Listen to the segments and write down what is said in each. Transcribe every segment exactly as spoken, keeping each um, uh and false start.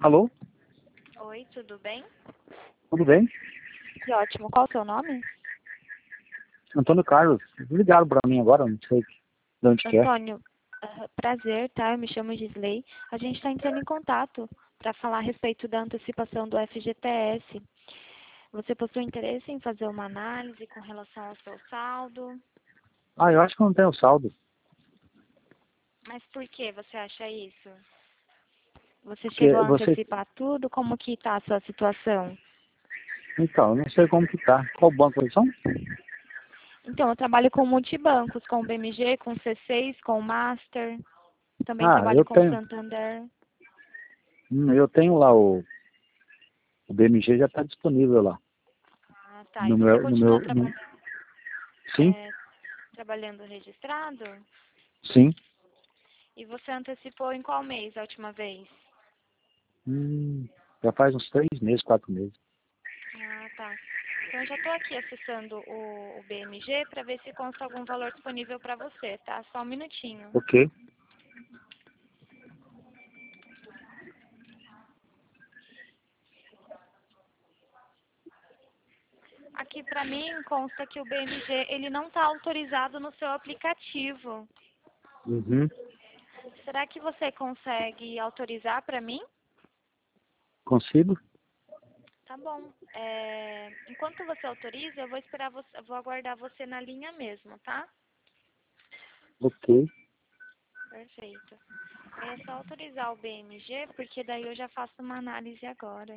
Alô? Oi, tudo bem? Tudo bem? Que ótimo. Qual o seu nome? Antônio Carlos. Ligaram para mim agora, não sei de onde que é. Antônio, ah, prazer, tá? Eu me chamo Gisley. A gente está entrando em contato para falar a respeito da antecipação do F G T S. Você possui interesse em fazer uma análise com relação ao seu saldo? Ah, eu acho que não tenho saldo. Mas por que você acha isso? Você Porque chegou a você... antecipar tudo? Como que está a sua situação? Então, eu não sei como que tá. Qual banco eles são? Então, eu trabalho com multibancos, com o B M G, com o C seis, com o Master. Também Ah, trabalho eu com o tenho. Santander. Hum, eu tenho lá o... O B M G já está disponível lá. Ah, tá. E No você meu... No continua meu no... trabalhando? Sim, É, trabalhando registrado? sim. E você antecipou em qual mês a última vez? Hum, já faz uns três meses, quatro meses. Ah, tá. Então eu já estou aqui acessando o, o B M G para ver se consta algum valor disponível para você, tá? Só um minutinho. Ok. Aqui para mim consta que o B M G ele não está autorizado no seu aplicativo. Uhum. Será que você consegue autorizar para mim? Consigo? Tá bom. É, enquanto você autoriza, eu vou esperar você, eu vou aguardar você na linha mesmo, tá? Ok. Perfeito. É só autorizar o B M G, porque daí eu já faço uma análise agora.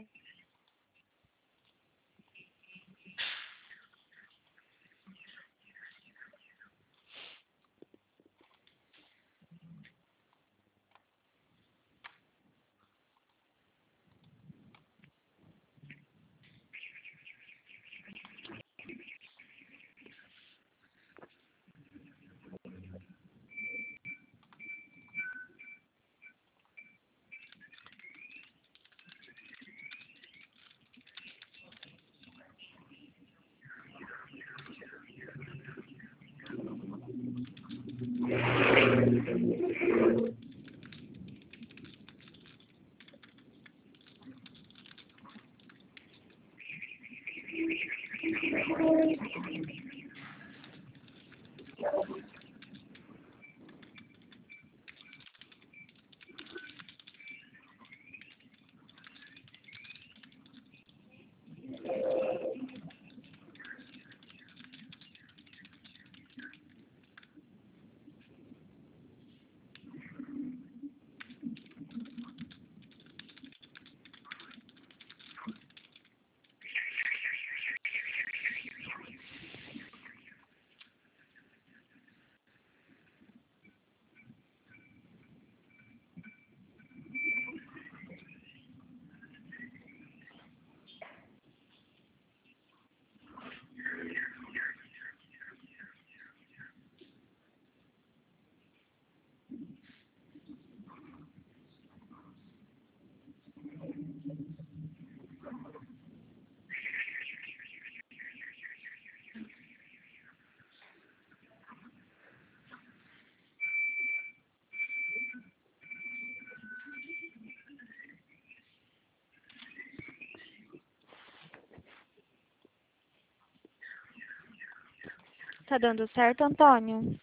Tá dando certo, Antônio?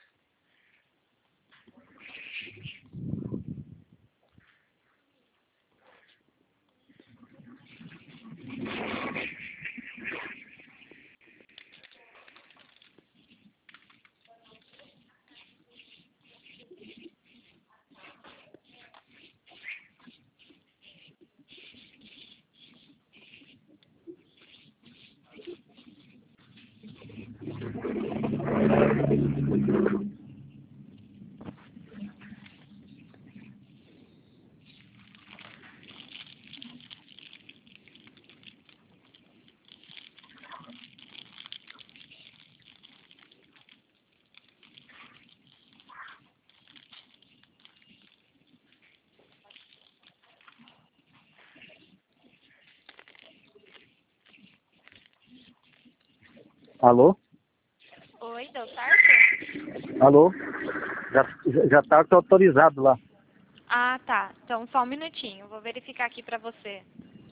Alô? Oi, deu certo? Alô? Já, já tá autorizado lá. Ah, tá. Então, só um minutinho. Vou verificar aqui para você.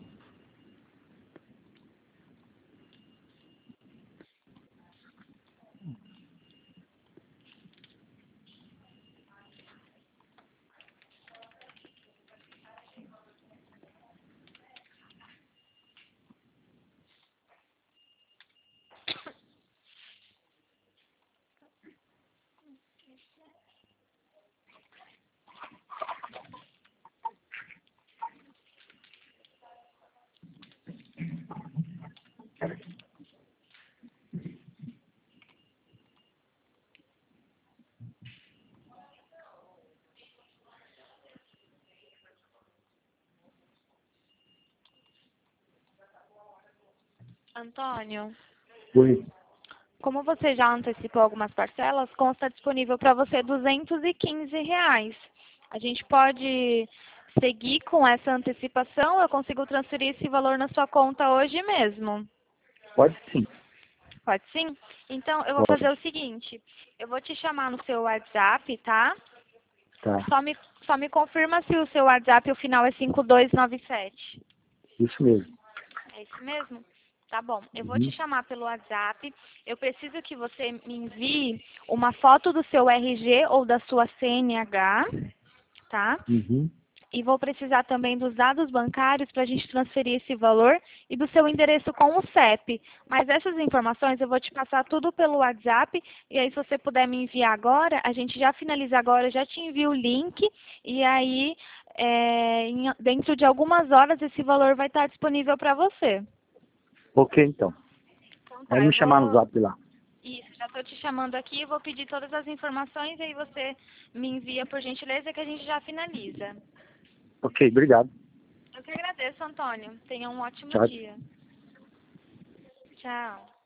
Antônio, Oi. como você já antecipou algumas parcelas, consta disponível para você duzentos e quinze reais. A gente pode seguir com essa antecipação, eu consigo transferir esse valor na sua conta hoje mesmo. Pode sim. Pode sim? Então, eu vou Pode. fazer o seguinte, eu vou te chamar no seu WhatsApp, tá? Tá. Só me, só me confirma se o seu WhatsApp, o final é cinco dois nove sete. Isso mesmo. É isso mesmo? Tá bom. Eu vou te Uhum. chamar pelo WhatsApp. Eu preciso que você me envie uma foto do seu R G ou da sua C N H, tá? Uhum. E vou precisar também dos dados bancários para a gente transferir esse valor e do seu endereço com o C E P. Mas essas informações eu vou te passar tudo pelo WhatsApp. E aí, se você puder me enviar agora, a gente já finaliza agora, eu já te envio o link. E aí, é, em- dentro de algumas horas, esse valor vai estar disponível para você. Ok, então. Então Pode tá, eu me chamar no vou... zap lá. Isso, já estou te chamando aqui, vou pedir todas as informações e aí você me envia por gentileza que a gente já finaliza. Ok, obrigado. Eu que agradeço, Antônio. Tenha um ótimo Tchau. dia. Tchau.